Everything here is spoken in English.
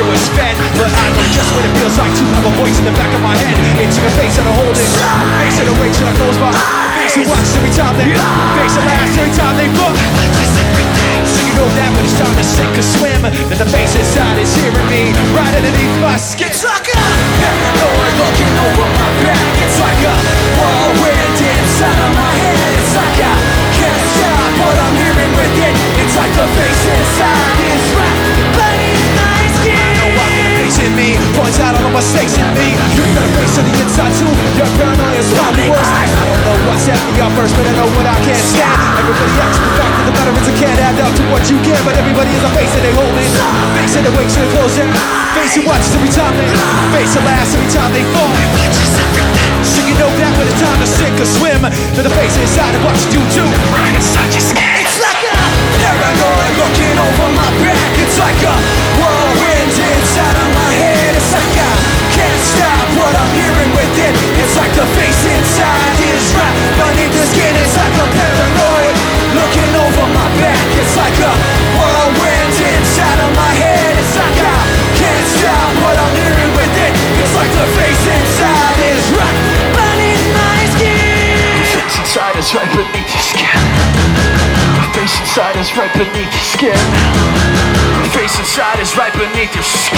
was fed. But I know just what it feels like to have a voice in the back of my head. Into the face that I hold it, face that awakes when I close my eyes. Face that watches every time they face that laughs every time they look. So you know that when it's time to sink or swim, that the face inside is hearing me right underneath my skin. It's like a paranoid looking over my back. It's like a whirlwind inside of my head. It's like I can't stop what I'm hearing within. It's like the face inside is right beneath my skin. I know I can face in me, points out all the mistakes in me. You got a face on the inside too. Your paranoia is probably worse. I don't know what's at me up first, but I know what I can't stand. Everybody acts the fact that the matter is it can't add up to what you get. But everybody has a face that they hold in. Face that awakes when they close in. Face that watches every time they face that laughs every time they fall. So you know that when it's time to sink or swim, that the face inside of what you do too. Right inside your skin. It's like a paranoid looking over my back. It's like a whirlwind inside of my head. It's like I can't stop what I'm hearing within. It's like the face inside is right beneath the skin. It's like a paranoid looking over my back. It's like a whirlwind inside of my head. It's like I can't stop what I'm hearing within. It's like the face inside is right beneath my skin. The face inside is right beneath your skin. The face inside is right beneath your skin. The face inside is right beneath your skin.